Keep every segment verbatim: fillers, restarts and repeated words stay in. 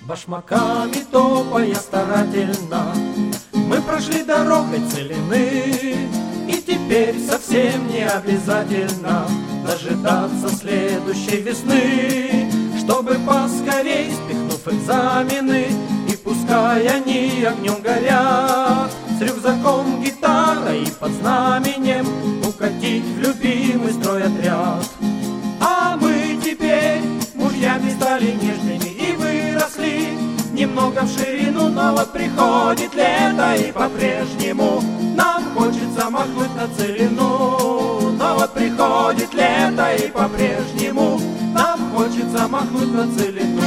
Башмаками топая старательно, мы прошли дорогой целины, и теперь совсем не обязательно дожидаться следующей весны, чтобы поскорей, спихнув экзамены, и пускай они огнем горят, с рюкзаком, гитарой и под знаменем укатить в любимый стройотряд. А мы теперь мужьями стали нежными и выросли немного в ширину, но вот приходит лето, и по-прежнему нам хочется махнуть на целину. Но вот приходит лето, и по-прежнему нам хочется махнуть на целину.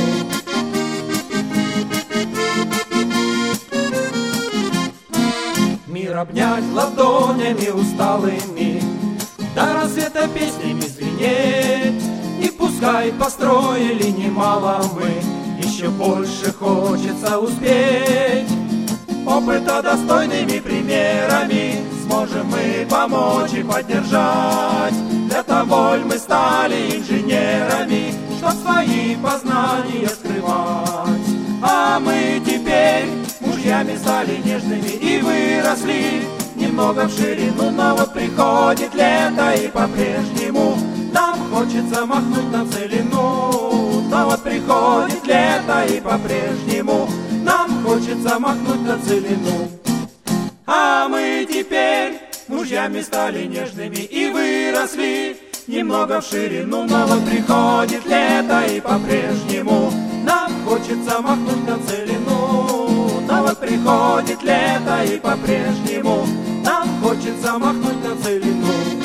Мир обнять ладонями усталыми, до рассвета песнями звенеть. И пускай построили немало мы, еще больше хочется успеть. Опыта достойными примерами сможем мы помочь и поддержать. Для того мы стали инженерами, чтоб свои познания скрывать. А мы теперь мужьями стали нежными и выросли немного в ширину, но вот приходит лето, и по-прежнему нам хочется махнуть на целину. Но вот приходит лето, и по-прежнему нам хочется махнуть на целину. А мы теперь мужьями стали нежными и выросли немного в ширину, но вот приходит лето, и по-прежнему нам хочется махнуть на целину. Но вот приходит лето, и по-прежнему нам хочется махнуть на целину.